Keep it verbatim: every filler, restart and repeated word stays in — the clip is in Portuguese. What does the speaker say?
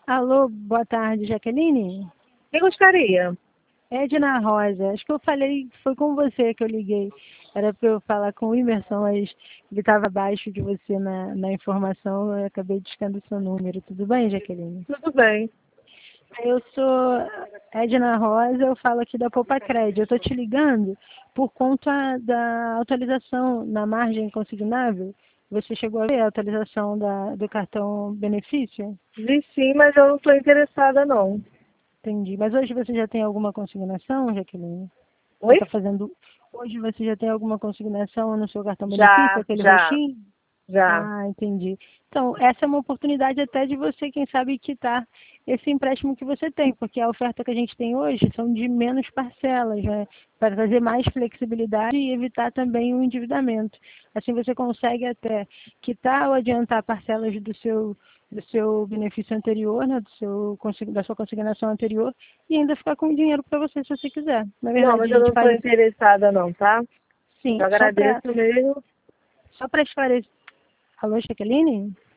Alô, boa tarde, Jaqueline? Quem gostaria? Edna Rosa. Acho que eu falei, foi com você que eu liguei. Era para eu falar com o Emerson, mas ele estava abaixo de você na, na informação, eu acabei discando o seu número. Tudo bem, Jaqueline? Tudo bem. Eu sou Edna Rosa, eu falo aqui da Popacred. Eu estou te ligando por conta da atualização na margem consignável. Você chegou a ver a atualização da, do cartão benefício? Vi sim, mas eu não estou interessada não. Entendi. Mas hoje você já tem alguma consignação, Jaqueline? Você Oi? está fazendo. Hoje você já tem alguma consignação no seu cartão benefício, Já, aquele já, roxinho? já. Ah, entendi. Então, essa é uma oportunidade até de você, quem sabe, quitar esse empréstimo que você tem, porque a oferta que a gente tem hoje são de menos parcelas, né? Para trazer mais flexibilidade e evitar também o endividamento. Assim você consegue até quitar ou adiantar parcelas do seu, do seu benefício anterior, né? Do seu, da sua consignação anterior, e ainda ficar com o dinheiro para você se você quiser. Na Não, verdade, mas a eu não gente estou faz interessada não, tá? sim, Eu só para agradeço mesmo. só para esclarecer. Alô, Jaqueline?